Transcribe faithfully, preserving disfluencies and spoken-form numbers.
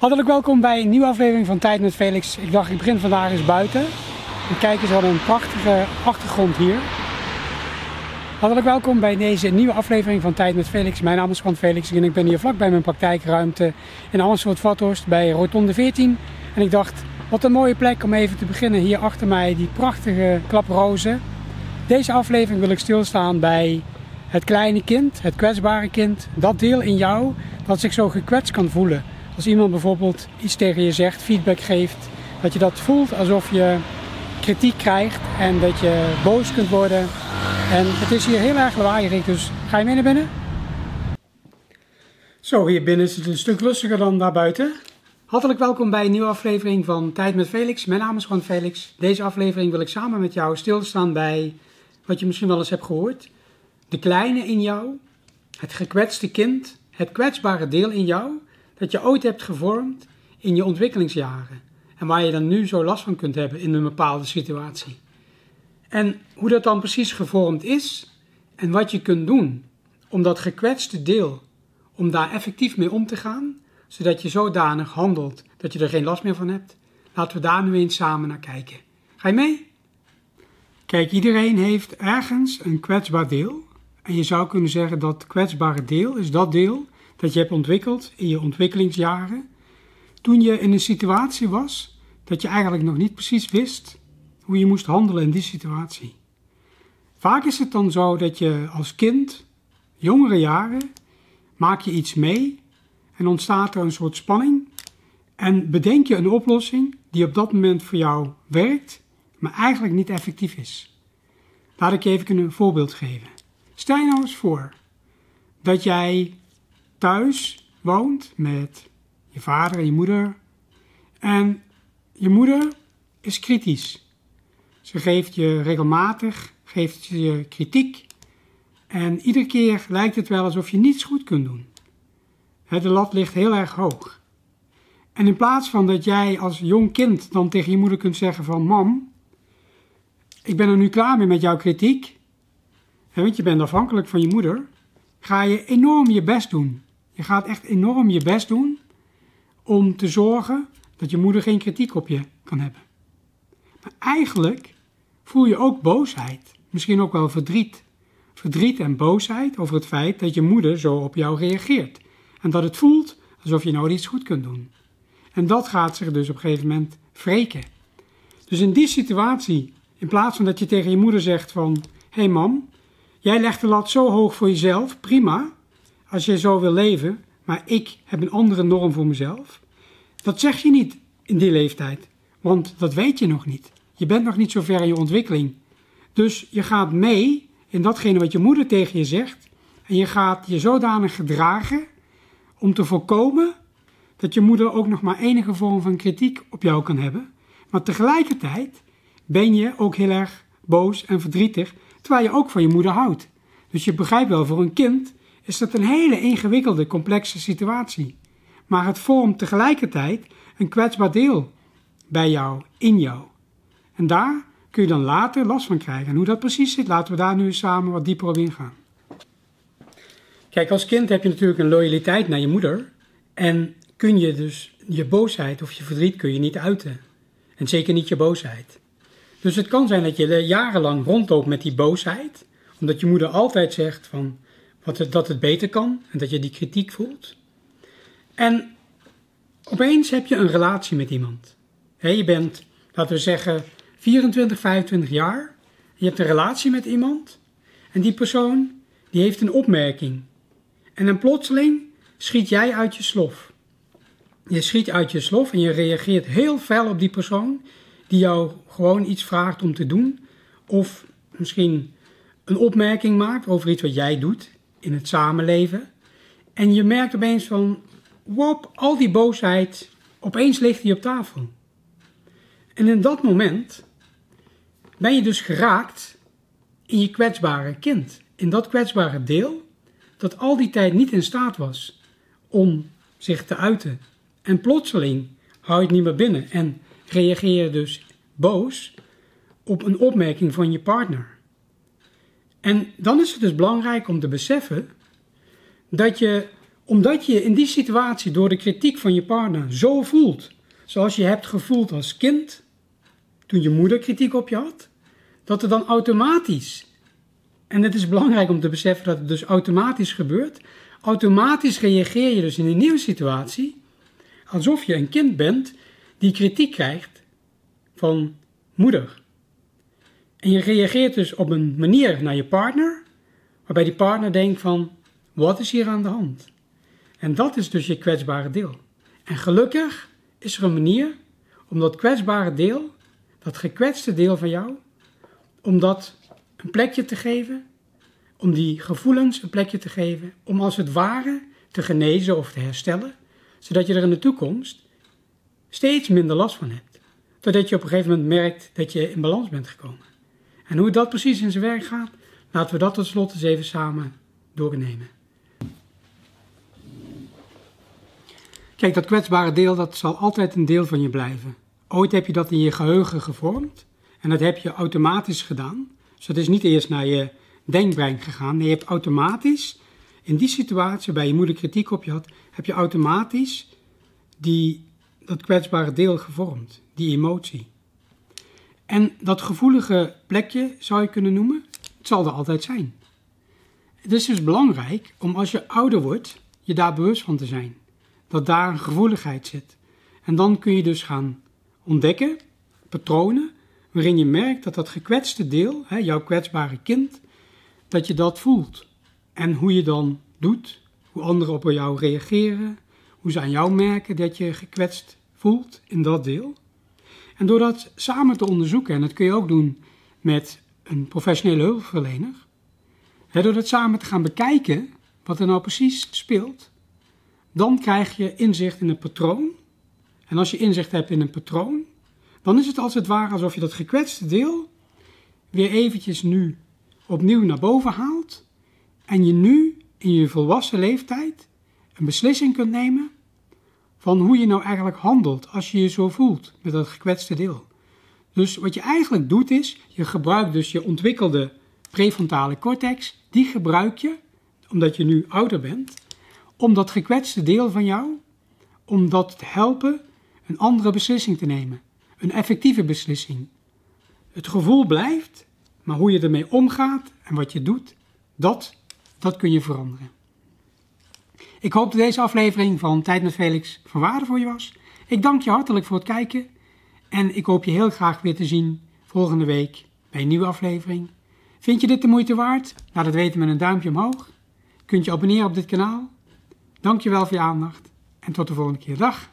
Hartelijk welkom bij een nieuwe aflevering van Tijd met Felix. Ik dacht ik begin vandaag eens buiten. En kijk eens wat een prachtige achtergrond hier. Hartelijk welkom bij deze nieuwe aflevering van Tijd met Felix. Mijn naam is Juan Felix en ik ben hier vlak bij mijn praktijkruimte in Amersfoort-Vathorst bij Rotonde veertien. En ik dacht, wat een mooie plek om even te beginnen. Hier achter mij die prachtige klaprozen. Deze aflevering wil ik stilstaan bij het kleine kind, het kwetsbare kind. Dat deel in jou dat zich zo gekwetst kan voelen. Als iemand bijvoorbeeld iets tegen je zegt, feedback geeft, dat je dat voelt alsof je kritiek krijgt en dat je boos kunt worden. En het is hier heel erg lawaaierig, dus ga je mee naar binnen? Zo, hier binnen is het een stuk rustiger dan daarbuiten. Hartelijk welkom bij een nieuwe aflevering van Tijd met Felix. Mijn naam is Juan Felix. Deze aflevering wil ik samen met jou stilstaan bij wat je misschien wel eens hebt gehoord. De kleine in jou, het gekwetste kind, het kwetsbare deel in jou dat je ooit hebt gevormd in je ontwikkelingsjaren. En waar je dan nu zo last van kunt hebben in een bepaalde situatie. En hoe dat dan precies gevormd is en wat je kunt doen om dat gekwetste deel, om daar effectief mee om te gaan, zodat je zodanig handelt dat je er geen last meer van hebt. Laten we daar nu eens samen naar kijken. Ga je mee? Kijk, iedereen heeft ergens een kwetsbaar deel. En je zou kunnen zeggen dat kwetsbare deel is dat deel dat je hebt ontwikkeld in je ontwikkelingsjaren. Toen je in een situatie was dat je eigenlijk nog niet precies wist hoe je moest handelen in die situatie. Vaak is het dan zo dat je als kind, jongere jaren, maak je iets mee en ontstaat er een soort spanning. En bedenk je een oplossing die op dat moment voor jou werkt, maar eigenlijk niet effectief is. Laat ik je even een voorbeeld geven. Stel je nou eens voor dat jij thuis woont met je vader en je moeder. En je moeder is kritisch. Ze geeft je regelmatig, geeft je kritiek. En iedere keer lijkt het wel alsof je niets goed kunt doen. De lat ligt heel erg hoog. En in plaats van dat jij als jong kind dan tegen je moeder kunt zeggen van mam, ik ben er nu klaar mee met jouw kritiek. Want je bent afhankelijk van je moeder. Ga je enorm je best doen. Je gaat echt enorm je best doen om te zorgen dat je moeder geen kritiek op je kan hebben. Maar eigenlijk voel je ook boosheid. Misschien ook wel verdriet. Verdriet en boosheid over het feit dat je moeder zo op jou reageert. En dat het voelt alsof je nou iets goed kunt doen. En dat gaat zich dus op een gegeven moment wreken. Dus in die situatie, in plaats van dat je tegen je moeder zegt van, hé hey mam, jij legt de lat zo hoog voor jezelf, prima, als je zo wil leven, maar ik heb een andere norm voor mezelf. Dat zeg je niet in die leeftijd, want dat weet je nog niet. Je bent nog niet zo ver in je ontwikkeling. Dus je gaat mee in datgene wat je moeder tegen je zegt en je gaat je zodanig gedragen om te voorkomen dat je moeder ook nog maar enige vorm van kritiek op jou kan hebben. Maar tegelijkertijd ben je ook heel erg boos en verdrietig, terwijl je ook van je moeder houdt. Dus je begrijpt wel, voor een kind is dat een hele ingewikkelde, complexe situatie. Maar het vormt tegelijkertijd een kwetsbaar deel bij jou, in jou. En daar kun je dan later last van krijgen. En hoe dat precies zit, laten we daar nu samen wat dieper op ingaan. Kijk, als kind heb je natuurlijk een loyaliteit naar je moeder. En kun je dus je boosheid of je verdriet kun je niet uiten. En zeker niet je boosheid. Dus het kan zijn dat je jarenlang rondloopt met die boosheid, omdat je moeder altijd zegt van wat het, dat het beter kan en dat je die kritiek voelt. En opeens heb je een relatie met iemand. He, je bent, laten we zeggen, vierentwintig, vijfentwintig jaar. Je hebt een relatie met iemand en die persoon die heeft een opmerking. En dan plotseling schiet jij uit je slof. Je schiet uit je slof en je reageert heel fel op die persoon die jou gewoon iets vraagt om te doen, of misschien een opmerking maakt over iets wat jij doet in het samenleven. En je merkt opeens van, wop, al die boosheid, opeens ligt die op tafel. En in dat moment ben je dus geraakt in je kwetsbare kind. In dat kwetsbare deel dat al die tijd niet in staat was om zich te uiten. En plotseling hou je het niet meer binnen en reageer je dus boos op een opmerking van je partner. En dan is het dus belangrijk om te beseffen dat je Omdat je in die situatie door de kritiek van je partner zo voelt, zoals je hebt gevoeld als kind, toen je moeder kritiek op je had, dat er dan automatisch, en het is belangrijk om te beseffen dat het dus automatisch gebeurt, automatisch reageer je dus in een nieuwe situatie, alsof je een kind bent die kritiek krijgt van moeder. En je reageert dus op een manier naar je partner, waarbij die partner denkt van, wat is hier aan de hand? En dat is dus je kwetsbare deel. En gelukkig is er een manier om dat kwetsbare deel, dat gekwetste deel van jou, om dat een plekje te geven, om die gevoelens een plekje te geven, om als het ware te genezen of te herstellen, zodat je er in de toekomst steeds minder last van hebt. Totdat je op een gegeven moment merkt dat je in balans bent gekomen. En hoe dat precies in zijn werk gaat, laten we dat tot slot eens even samen doornemen. Kijk, dat kwetsbare deel, dat zal altijd een deel van je blijven. Ooit heb je dat in je geheugen gevormd en dat heb je automatisch gedaan. Dus dat is niet eerst naar je denkbrein gegaan. Nee, je hebt automatisch, in die situatie waarbij je moeder kritiek op je had, heb je automatisch die, dat kwetsbare deel gevormd, die emotie. En dat gevoelige plekje zou je kunnen noemen, het zal er altijd zijn. Het is dus belangrijk om als je ouder wordt, je daar bewust van te zijn. Dat daar een gevoeligheid zit. En dan kun je dus gaan ontdekken, patronen, waarin je merkt dat dat gekwetste deel, hè, jouw kwetsbare kind, dat je dat voelt. En hoe je dan doet, hoe anderen op jou reageren, hoe ze aan jou merken dat je gekwetst voelt in dat deel. En door dat samen te onderzoeken, en dat kun je ook doen met een professionele hulpverlener, hè, door dat samen te gaan bekijken wat er nou precies speelt, dan krijg je inzicht in een patroon. En als je inzicht hebt in een patroon, dan is het als het ware alsof je dat gekwetste deel weer eventjes nu opnieuw naar boven haalt en je nu in je volwassen leeftijd een beslissing kunt nemen van hoe je nou eigenlijk handelt als je je zo voelt met dat gekwetste deel. Dus wat je eigenlijk doet is, je gebruikt dus je ontwikkelde prefrontale cortex, die gebruik je, omdat je nu ouder bent, om dat gekwetste deel van jou, om dat te helpen een andere beslissing te nemen. Een effectieve beslissing. Het gevoel blijft, maar hoe je ermee omgaat en wat je doet, dat, dat kun je veranderen. Ik hoop dat deze aflevering van Tijd met Felix van waarde voor je was. Ik dank je hartelijk voor het kijken en ik hoop je heel graag weer te zien volgende week bij een nieuwe aflevering. Vind je dit de moeite waard? Laat het weten met een duimpje omhoog. Kunt je abonneren op dit kanaal. Dank je wel voor je aandacht en tot de volgende keer. Dag!